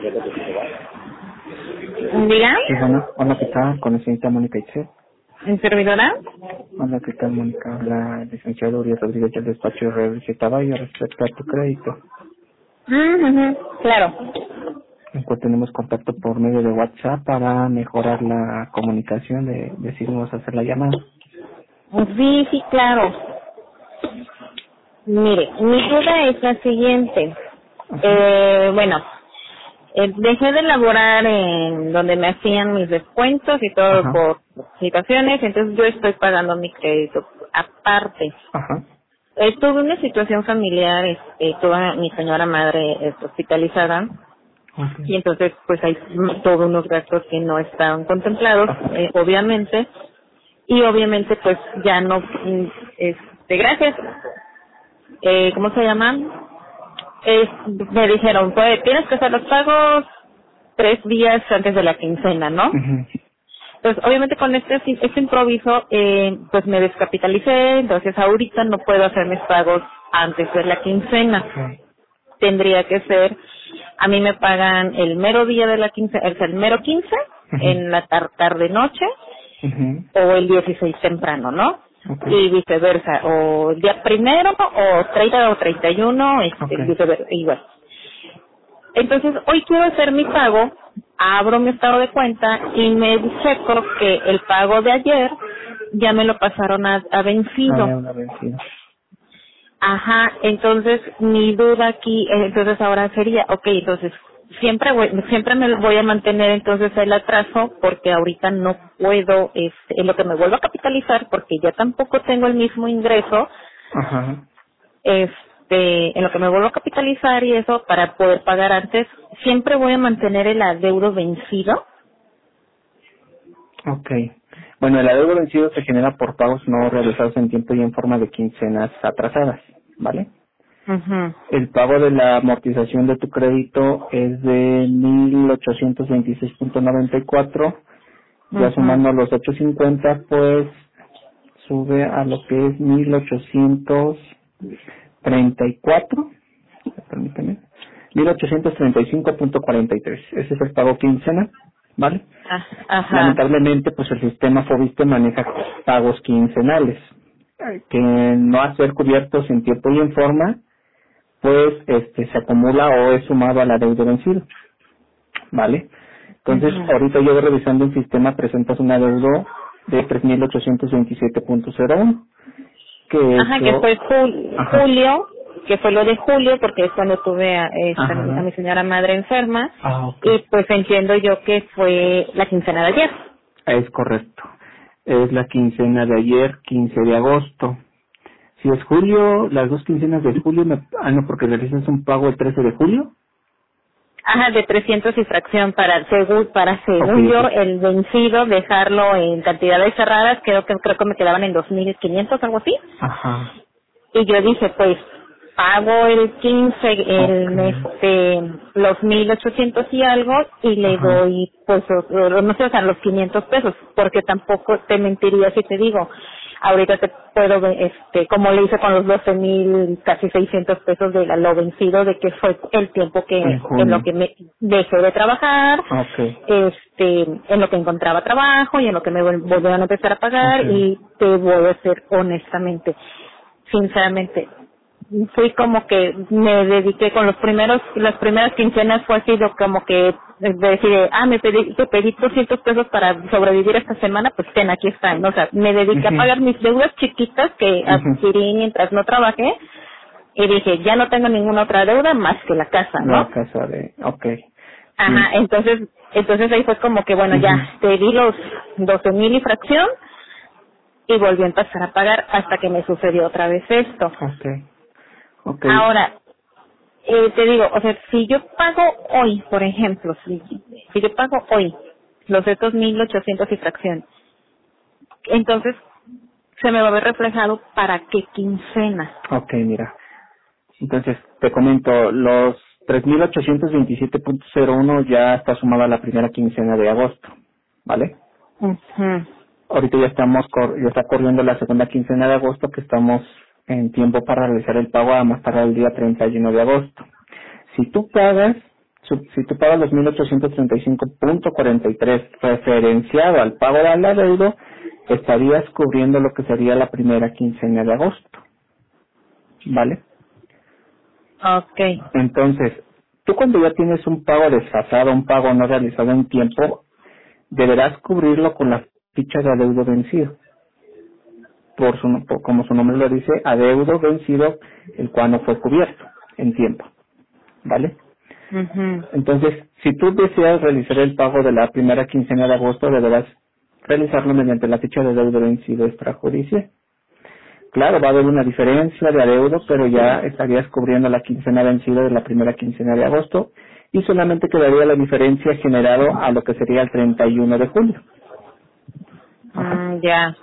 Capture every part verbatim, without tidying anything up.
Diga. Sí, bueno, hola, ¿qué tal? Con la señorita Mónica Itzel. ¿En servidora? Hola, ¿qué tal, Mónica? Habla el licenciado Uriel Rodríguez del despacho de Revista Caballo respecto a tu crédito. Mm, ujú, claro. En cual tenemos contacto por medio de WhatsApp para mejorar la comunicación, de decidimos hacer la llamada. Sí, sí, claro. Mire, mi duda es la siguiente. Ajá. Eh, bueno, eh, dejé de laborar en donde me hacían mis descuentos y todo Ajá. por situaciones, entonces yo estoy pagando mi crédito aparte. Ajá. Eh, tuve una situación familiar, este, tuve mi señora madre este, hospitalizada Okay. y entonces pues hay todos unos gastos que no están contemplados, Ajá. eh, obviamente, y obviamente pues ya no, mm, este, gracias, eh, ¿cómo se llama? Es, me dijeron, pues tienes que hacer los pagos tres días antes de la quincena, ¿no? Ujú. Entonces, obviamente con este, este improviso, eh, pues me descapitalicé, entonces ahorita no puedo hacer mis pagos antes de la quincena. Okay. Tendría que ser, a mí me pagan el mero día de la quincena, o sea, el mero quince, Ujú. en la tar tarde noche, Ujú. o el dieciséis temprano, ¿no? Okay. Y viceversa, o el día primero, o treinta o treinta y uno, este, Okay. viceversa, igual. Entonces, hoy quiero hacer mi pago, abro mi estado de cuenta y me checo que el pago de ayer ya me lo pasaron a, a Ah, vencido. ya una vencida. Ajá, entonces mi duda aquí, eh, entonces ahora sería, ok, entonces siempre voy, siempre me voy a mantener entonces el atraso porque ahorita no puedo, este, en lo que me vuelvo a capitalizar porque ya tampoco tengo el mismo ingreso, Ajá. este, en lo que me vuelvo a capitalizar y eso para poder pagar antes, siempre voy a mantener el adeudo vencido. Okay. Bueno, el adeudo vencido se genera por pagos no realizados en tiempo y en forma de quincenas atrasadas, ¿vale? Mhm. El pago de la amortización de tu crédito es de mil ochocientos veintiséis punto noventa y cuatro, ya Mhm. sumando los ochocientos cincuenta, pues sube a lo que es mil ochocientos treinta y cuatro, permíteme, mil ochocientos treinta y cinco punto cuarenta y tres. Ese es el pago quincenal, ¿vale? Ah, ajá. Lamentablemente, pues el sistema Fobiste maneja pagos quincenales, que no a ser cubiertos en tiempo y en forma, pues este se acumula o es sumado a la deuda vencida, ¿vale? Entonces, Mhm. ahorita yo voy revisando el sistema, presentas un adeudo de tres mil ochocientos veintisiete punto cero uno, que Ajá, que eso, fue jul- ajá, julio, que fue lo de julio, porque es cuando tuve a, esta- a ajá, mi señora madre enferma, ah, ok, y pues entiendo yo que fue la quincena de ayer. es correcto, es la quincena de ayer, quince de agosto. Si es julio, las dos quincenas de julio, me, ah, no, porque realizas un pago el trece de julio. Ajá, de trescientos y fracción para según, para Ok, según yo, ok. el vencido, dejarlo en cantidades cerradas, creo que creo que me quedaban en dos mil quinientos, algo así. Ajá, Y yo dije, pues, pago el quince, el ok, mes de los mil ochocientos y algo, y le ajá, doy, pues, o- o- no sé, o sea, los quinientos pesos, porque tampoco te mentiría si te digo, ahorita te puedo, ve- este, como le hice con los doce mil, casi seiscientos pesos de la- lo vencido, de que fue el tiempo que, en en lo junio, que me dejé de trabajar, ok, este, en lo que encontraba trabajo y en lo que me vol- volvieron a empezar a pagar, ok, y te voy a decir honestamente, sinceramente, fui como que me dediqué con los primeros, las primeras quincenas fue así lo como que de decir, ah, me pedí, te pedí doscientos pesos para sobrevivir esta semana, pues ten, aquí están, ¿no? O sea, me dediqué a ujú, pagar mis deudas chiquitas que ujú, adquirí mientras no trabajé y dije, ya no tengo ninguna otra deuda más que la casa, la ¿no? casa de, ok, Ajá, sí, entonces, entonces ahí fue como que bueno, ujú, ya, te di los doce mil y fracción y volví a empezar a pagar hasta que me sucedió otra vez esto. ok, ok, Ahora, eh, te digo, o sea, si yo pago hoy, por ejemplo, si, si yo pago hoy los estos mil ochocientos y fracción, entonces se me va a ver reflejado para qué quincena. ok, mira, entonces te comento, los tres mil ochocientos veintisiete punto cero uno ya está sumada a la primera quincena de agosto, ¿vale? Ujú. Ahorita ya estamos, cor- ya está corriendo la segunda quincena de agosto, que estamos en tiempo para realizar el pago a más tardar el día treinta y uno de agosto. Si tú pagas Su- Si tú pagas los mil ochocientos treinta y cinco punto cuarenta y tres referenciado al pago del adeudo, estarías cubriendo lo que sería la primera quincena de agosto, ¿vale? Okay. Entonces, tú cuando ya tienes un pago desfasado, un pago no realizado en tiempo, deberás cubrirlo con la ficha de adeudo vencido. Por su, por, como su nombre lo dice, adeudo vencido, el cual no fue cubierto en tiempo, ¿vale? Mhm. Entonces, si tú deseas realizar el pago de la primera quincena de agosto, deberás realizarlo mediante la ficha de adeudo vencido extrajudicial. Claro, va a haber una diferencia de adeudo, pero ya estarías cubriendo la quincena vencida de la primera quincena de agosto y solamente quedaría la diferencia generado a lo que sería el treinta y uno de julio. Ajá. Mm, ya.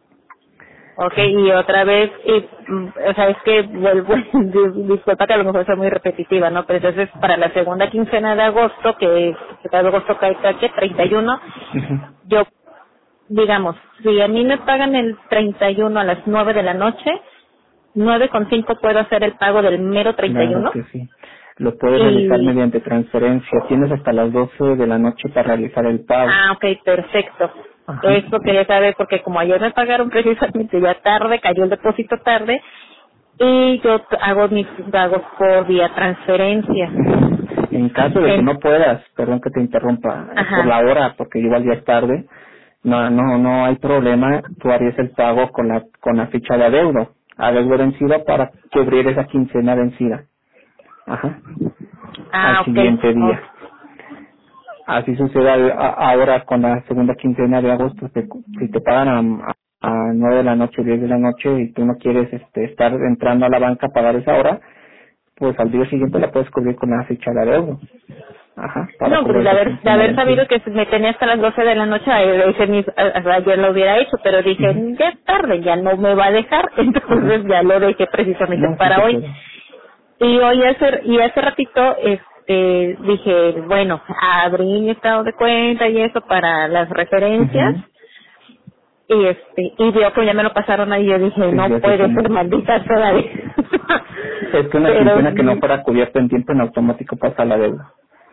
Okay, y otra vez, y, mm, o sea, es que vuelvo, dis- disculpa que a lo mejor soy muy repetitiva, ¿no? Pero entonces, para la segunda quincena de agosto, que, que cada agosto cae, ¿qué? treinta y uno, Ujú. yo, digamos, si a mí me pagan el treinta y uno a las nueve de la noche, nueve con cinco puedo hacer el pago del mero treinta y Claro uno que sí. Lo puedes realizar y mediante transferencia. Tienes hasta las doce de la noche para realizar el pago. ah, ok, perfecto. Ajá. Esto quería saber porque como ayer me pagaron precisamente ya tarde, cayó el depósito tarde y yo t- hago mis pagos por vía transferencia. En caso de que En- no puedas, perdón que te interrumpa, eh, por Ajá. la hora, porque igual ya es tarde, no, no, no hay problema, tú harías el pago con la, con la ficha de adeudo, adeudo vencido para cubrir esa quincena vencida. Ajá. Ah, Al ok. siguiente Oh, día. Así sucede al- a- ahora con la segunda quincena de agosto, te- si te pagan a, a nueve de la noche, diez de la noche y tú no quieres este, estar entrando a la banca a pagar esa hora, pues al día siguiente la puedes cubrir con la ficha de adeudo. Ajá, para no, pues cubrir de esa haber, de quincena haber sabido vencida. que me tenía hasta las doce de la noche, eh, ese mis- a- a- ayer lo hubiera hecho, pero dije, Ujú. ya es tarde, ya no me va a dejar, Ajá. entonces ya lo dejé precisamente No, sí se para hoy. puede. Y hoy hace, y hace ratito, este, dije, bueno, abrí mi estado de cuenta y eso para las referencias, Ujú. y este, y veo que ya me lo pasaron ahí, yo dije, Sí, no ya se puede tiene. ser maldita todavía. Es que una Pero, quincena que no fuera cubierta en tiempo en automático pasa a la deuda.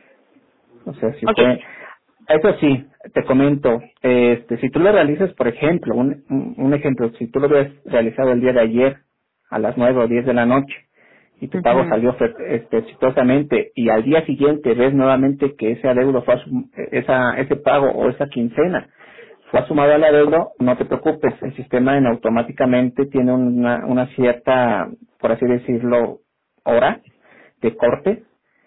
O sea, si ok, fue... Eso sí, te comento, este, si tú lo realizas, por ejemplo, un, un un ejemplo, si tú lo hubieras realizado el día de ayer a las nueve o diez de la noche y tu pago ujú, salió fe- este, exitosamente y al día siguiente ves nuevamente que ese adeudo fue asum- esa, ese pago o esa quincena fue asumado al adeudo, no te preocupes, el sistema en automáticamente tiene una, una cierta, por así decirlo, hora de corte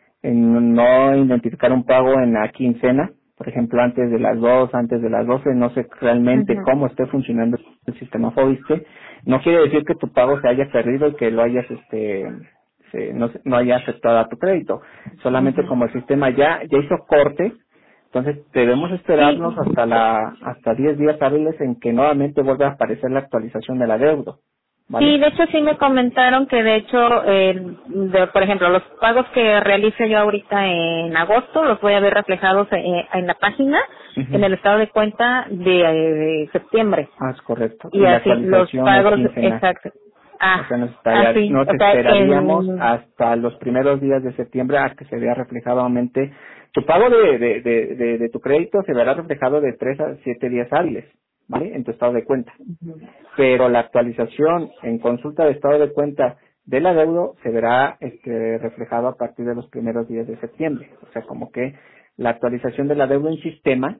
en no identificar un pago en la quincena, por ejemplo, antes de las dos, antes de las doce, no sé realmente ujú, cómo esté funcionando el sistema Fobiste. No quiere decir que tu pago se haya perdido y que lo hayas, este, se- no, se- no haya afectado a tu crédito. Solamente ujú. como el sistema ya, ya hizo corte, entonces debemos esperarnos Sí, hasta la, hasta diez días hábiles en que nuevamente vuelva a aparecer la actualización del adeudo. sí, ¿Vale? de hecho sí me comentaron que de hecho, eh, de, por ejemplo, los pagos que realice yo ahorita en agosto los voy a ver reflejados en, en la página, en Ujú. el estado de cuenta de, eh, de septiembre. Ah, es correcto. Y Y la así los actualización es pagos, quincenal. exacto. O Ah, sea, nos, estaría- así, nos o sea, esperaríamos en, hasta los primeros días de septiembre a que se vea reflejado nuevamente. Tu pago de, de, de, de, de tu crédito se verá reflejado de tres a siete días hábiles, ¿vale? En tu estado de cuenta. Pero la actualización en consulta de estado de cuenta del adeudo se verá este, reflejado a partir de los primeros días de septiembre. O sea, como que la actualización del adeudo en sistema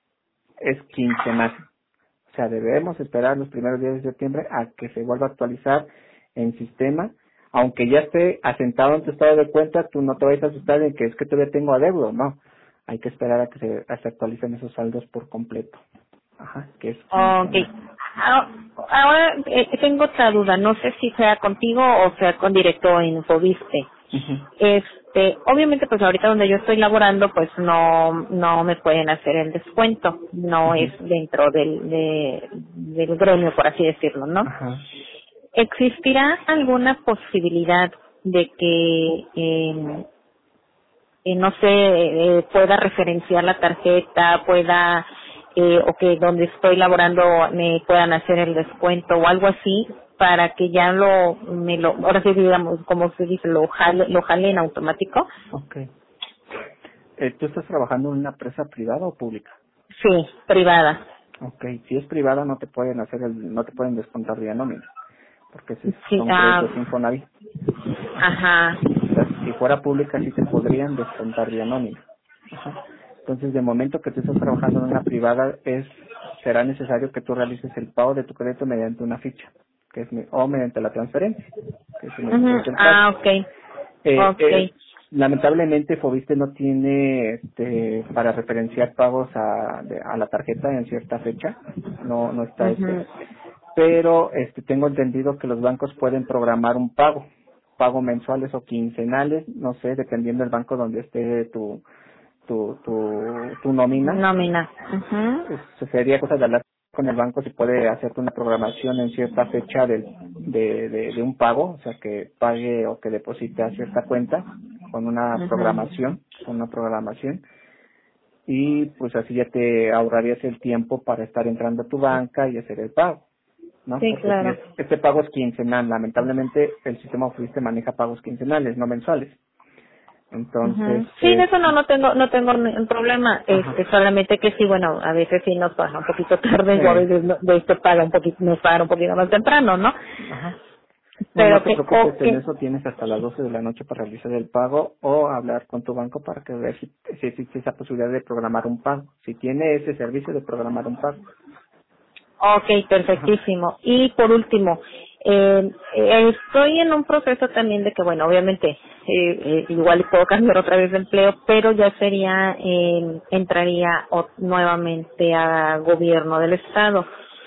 es quincenal. O sea, debemos esperar los primeros días de septiembre a que se vuelva a actualizar en sistema. Aunque ya esté asentado en tu estado de cuenta, tú no te vayas a asustar de que es que todavía tengo adeudo. No, hay que esperar a que se, a que se actualicen esos saldos por completo. Ajá, que es okay. quincenal. Ah, ahora eh, tengo otra duda, no sé si sea contigo o sea con directo en Infoviste. Ujú, Este, obviamente pues ahorita donde yo estoy laborando pues no no me pueden hacer el descuento, no ujú. es dentro del de, del gremio por así decirlo, ¿no? Ajá. ¿Existirá alguna posibilidad de que eh, eh, no sé, eh, pueda referenciar la tarjeta, pueda, eh, o que donde estoy laborando me puedan hacer el descuento o algo así, para que ya lo, me lo, ahora sí digamos, como se dice, lo jale, lo jale en automático? Okay. Eh, ¿Tú estás trabajando en una empresa privada o pública? Sí, privada. Okay, si es privada no te pueden hacer el, no te pueden descontar vía nómina, porque esos Sí, son ah, créditos Infonavit. ajá. Entonces, si fuera pública sí te podrían descontar vía nómina. Ajá. Entonces, de momento que tú estás trabajando en una privada, es será necesario que tú realices el pago de tu crédito mediante una ficha, que es mi- o mediante la transferencia, que es, el, Ujú. es el caso. Ah, okay. Eh, eh, Okay. lamentablemente Fobiste no tiene este, para referenciar pagos a, de- a la tarjeta en cierta fecha, no no está este, Ujú. pero este tengo entendido que los bancos pueden programar un pago, pago mensuales o quincenales, no sé, dependiendo del banco donde esté tu tu tu, tu nómina. Nómina. Ujú. Eso sería cosa de hablar con el banco si puede hacerte una programación en cierta fecha del, de, de, de un pago, o sea, que pague o que deposite a cierta cuenta con una Ujú. programación, con una programación, y pues así ya te ahorrarías el tiempo para estar entrando a tu banca y hacer el pago, ¿no? Sí, Porque si es, claro. este pago es quincenal, lamentablemente el sistema Office maneja pagos quincenales, no mensuales. Entonces, Ujú. Sí, de eh, eso no, no tengo, no tengo ningún problema. ajá, Este, solamente que sí, bueno, a veces sí nos pasa un poquito tarde o a sí, veces no- de esto paga un poquito, nos paga un poquito más temprano, ¿no? ajá. No, no Pero te que, preocupes, en okay. eso tienes hasta las doce de la noche para realizar el pago o hablar con tu banco para que veas si, si existe esa posibilidad de programar un pago. Si tiene ese servicio de programar un pago. Okay, Ajá. perfectísimo. Y por último, eh, eh, estoy en un proceso también de que, bueno, obviamente, eh, eh, igual puedo cambiar otra vez de empleo, pero ya sería, eh, entraría o- nuevamente a gobierno del estado.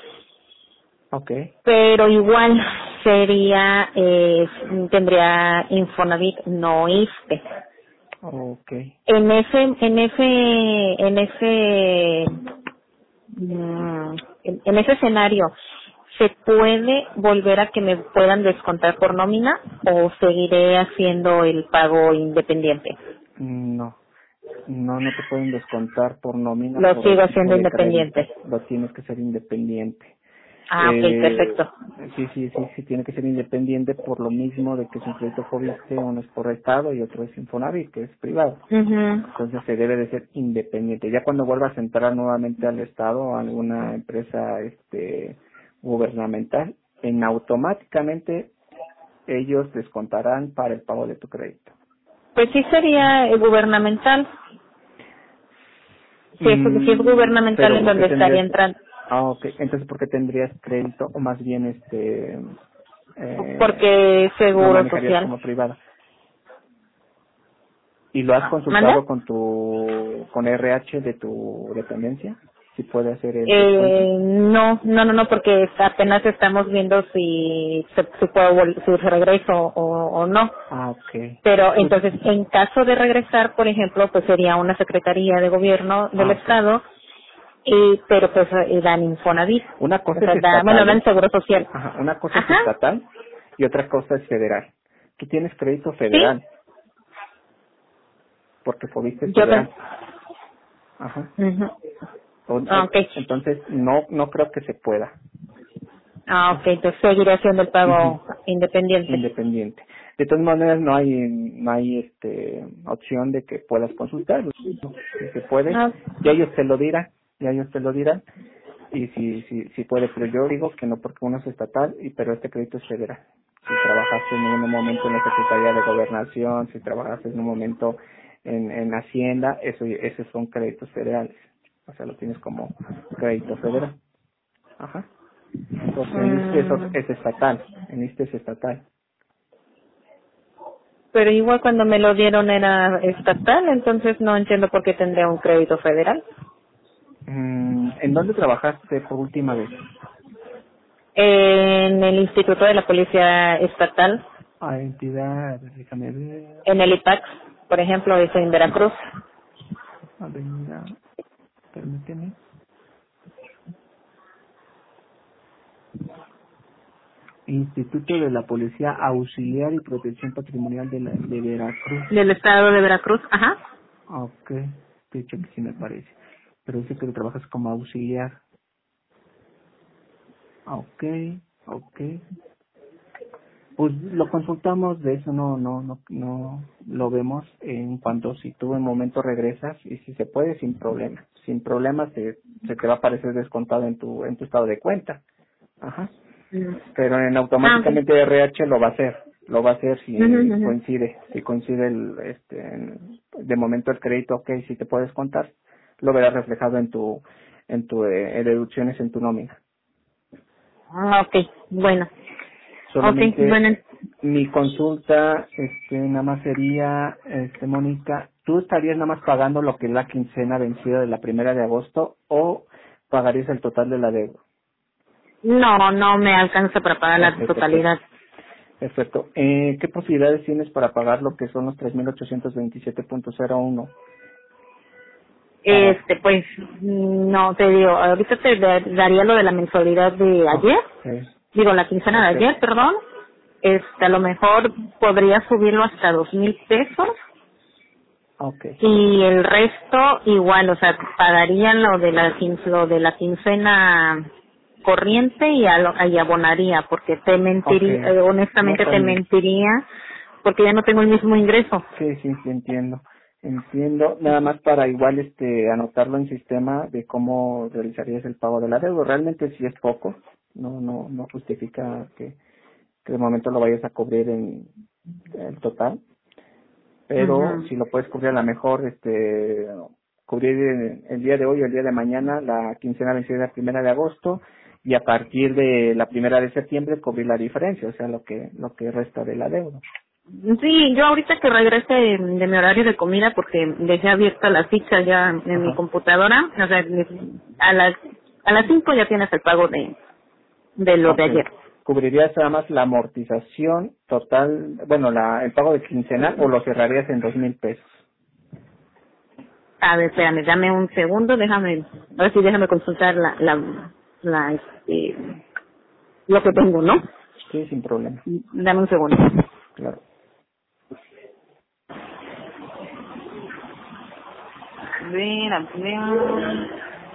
Ok, Pero igual sería, eh, tendría Infonavit, no ISSSTE. ok. En ese, en ese, en ese, mm, en, en ese escenario, ¿se puede volver a que me puedan descontar por nómina o seguiré haciendo el pago independiente? No, no, no te pueden descontar por nómina Lo por sigo el tipo haciendo de crédito. independiente. Lo tienes que ser independiente. Ah, ok, Eh, perfecto. sí, sí, sí, sí, tiene que ser independiente por lo mismo de que es un crédito Fobiste, uno es por Estado y otro es Infonavit, que es privado. Mhm. Entonces se debe de ser independiente. Ya cuando vuelvas a entrar nuevamente al Estado o a alguna empresa este gubernamental, en automáticamente ellos descontarán para el pago de tu crédito. Pues sí sería eh, gubernamental. Si es, si es Mm, gubernamental pero en ¿por qué donde estaría tendrías? entrando, Ah, ok. Entonces, ¿por qué tendrías crédito o más bien este eh, porque es lo seguro manejarías social. como privada? ¿Y lo has ¿Manda? consultado con tu con R H de tu dependencia? Si puede hacer el descuento. Eh, no, no, no, no, porque apenas estamos viendo si se, si puedo vol- si regreso o, o no. Ah, ok. Pero Pues, entonces, en caso de regresar, por ejemplo, pues sería una secretaría de gobierno del ah, ok. estado, y pero pues eh, dan Infonavit, Una o cosa es sea, da, bueno, estatal, dan ¿eh? seguro social. Ajá, una cosa es Ajá, estatal y otra cosa es federal. Tú tienes crédito sí, federal, porque Fobiste es yo pen- federal. Ajá. ujú. O- Ah, o- okay. entonces, no no creo que se pueda. Ah, ok, Ajá. entonces seguiré haciendo el Ujú. pago independiente. Independiente. De todas maneras, no hay no hay este opción de que puedas consultarlo. Si se puede, Ah, ya ellos te lo dirán, ya ellos te lo dirán. Y si, si, si puede, pero yo digo que no porque uno es estatal, y pero este crédito es federal. Si trabajaste en un momento en la Secretaría de Gobernación, si trabajaste en un momento en, en Hacienda, eso, esos son créditos federales. O sea, lo tienes como crédito federal. Ajá. Porque en ISSSTE es, ot- mm, es estatal, en ISSSTE es estatal. pero igual cuando me lo dieron era estatal, entonces no entiendo por qué tendría un crédito federal. Mm, ¿En dónde trabajaste por última vez? En el Instituto de la Policía Estatal, Ah, entidad, déjame ver, en el I P A C, por ejemplo, es en Veracruz. avenida, permíteme. Instituto de la Policía Auxiliar y Protección Patrimonial de, la, de Veracruz. Del estado de Veracruz, ajá. Ok, de hecho que sí me parece. Pero dice que trabajas como auxiliar. Ok, ok. Pues lo consultamos, de eso no no no no lo vemos en cuanto si tú en momento regresas y si se puede sin problema. Sin problema se, se te va a aparecer descontado en tu en tu estado de cuenta. Ajá. Mm. Pero en Ah, automáticamente okay. R H lo va a hacer. Lo va a hacer si Ujú, ujú. coincide, si coincide el este en- de momento el crédito, okay, si te puedes contar, lo verás reflejado en tu en tu eh, deducciones en tu nómina. Ah, okay, bueno. Okay, Solamente bueno. mi consulta, este, nada más sería, este, Mónica, ¿tú estarías nada más pagando lo que es la quincena vencida de la primera de agosto o pagarías el total de la deuda? No, no me alcanza para pagar Ok, la perfecto. totalidad. Perfecto. Eh, ¿Qué posibilidades tienes para pagar lo que son los tres mil ochocientos veintisiete punto cero uno? Para, Este, pues, no te digo, ahorita te da- daría lo de la mensualidad de ayer, ok, digo, la quincena de ok, ayer, perdón. Este, a lo mejor podría subirlo hasta dos mil pesos ok, y el resto igual, o sea, pagarían lo de la quin- lo de la quincena corriente y, a lo- y abonaría, porque te ok. mentiría, eh, No, honestamente está te bien. mentiría, porque ya no tengo el mismo ingreso. Sí, sí, sí, entiendo. Entiendo, nada más para igual este anotarlo en sistema de cómo realizarías el pago de la deuda. Realmente sí es poco, no no no justifica que, que de momento lo vayas a cubrir en el total, pero Ujú. si lo puedes cubrir a lo mejor este cubrir el, el día de hoy o el día de mañana la quincena vencida la primera de agosto y a partir de la primera de septiembre cubrir la diferencia, o sea, lo que lo que resta de la deuda. Sí, yo ahorita que regrese de, de mi horario de comida, porque dejé abierta la ficha ya en mi Ajá. computadora, o sea, a las a las cinco ya tienes el pago de, de lo de Ok. ayer. ¿Cubrirías nada más la amortización total, bueno, la, el pago de quincenal o lo cerrarías en dos mil pesos? A ver, espérame, dame un segundo, déjame, ahora sí déjame consultar la, la, la, este, lo que tengo, ¿no? Sí, sin problema. Dame un segundo. Claro. A ver, a ver.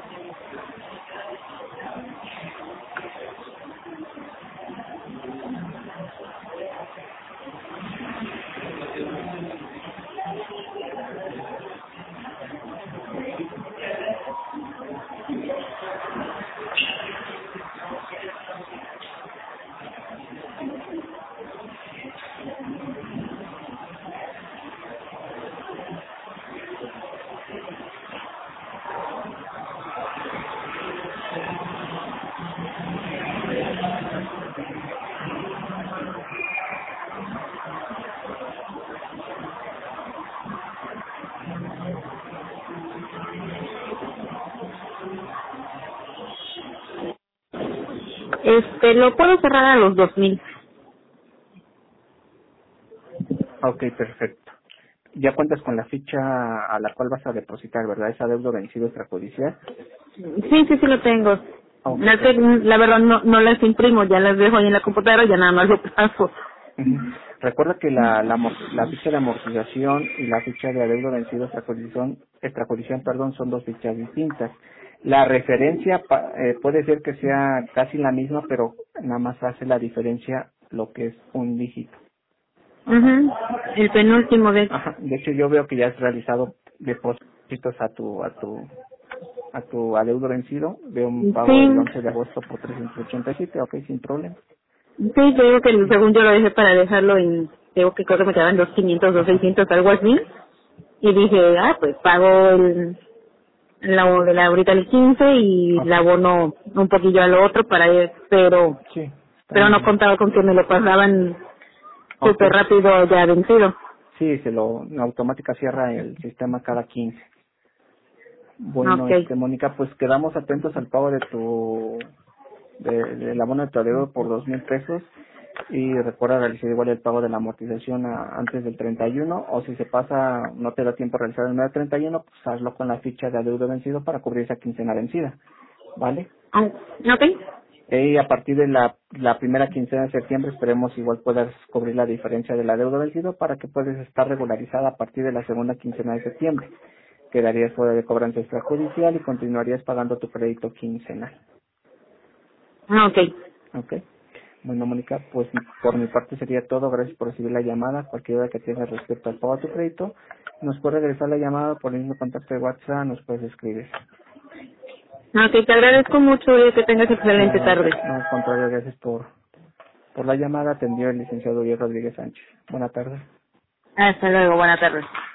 Este, lo puedo cerrar a los dos mil. Ok, perfecto. Ya cuentas con la ficha a la cual vas a depositar, ¿verdad? Esa deuda vencido extrajudicial. Sí, sí, sí lo tengo. Ok, La, que- perfecto. la verdad no, no las imprimo, ya las dejo ahí en la computadora, ya nada más lo paso. Ujú. Recuerda que la, la, amor- la ficha de amortización y la ficha de adeudo vencido extrajudicial, extrajudicial perdón, son dos fichas distintas. La referencia pa- eh, puede ser que sea casi la misma, pero nada más hace la diferencia lo que es un dígito. Ajá. Ujú. El penúltimo de... Ajá. De hecho, yo veo que ya has realizado depósitos a tu a tu a tu adeudo vencido. Veo un pago Sí, el once de agosto por trescientos ochenta y siete. Ok, sin problema. sí, te digo que según yo lo dejé para dejarlo en... Digo que creo que me quedaban dos quinientos, dos Ajá. seiscientos, algo así. Y dije, ah, pues pago el, la, la ahorita el quince y Ok. la abono un poquillo al otro para ir, pero Sí, está pero muy no bien. contaba con que me lo pasaban Ok. súper rápido ya vencido. Sí, se lo en automática cierra el sistema cada quince. Bueno, Okay. este Mónica, pues quedamos atentos al pago de tu de, del abono de tu adeudo por dos mil pesos y recuerda realizar igual el pago de la amortización a- antes del treinta y uno o si se pasa no te da tiempo a realizar el medio treinta y uno, pues hazlo con la ficha de adeudo vencido para cubrir esa quincena vencida, ¿vale? Ah, okay. Y a partir de la, la primera quincena de septiembre esperemos igual puedas cubrir la diferencia de la deuda vencido para que puedas estar regularizada a partir de la segunda quincena de septiembre. Quedarías fuera de cobranza extrajudicial y continuarías pagando tu crédito quincenal. Ah, okay. ¿Ok? Bueno, Mónica, pues por mi parte sería todo. Gracias por recibir la llamada. Cualquier duda que tengas respecto al pago a tu crédito, nos puedes regresar la llamada por el mismo contacto de WhatsApp, nos puedes escribir. Ok, te agradezco mucho y que tengas excelente No, tarde. no, al contrario, gracias por, por la llamada. Atendió el licenciado Uriel Rodríguez Sánchez. Buena tarde. Hasta luego, buena tarde.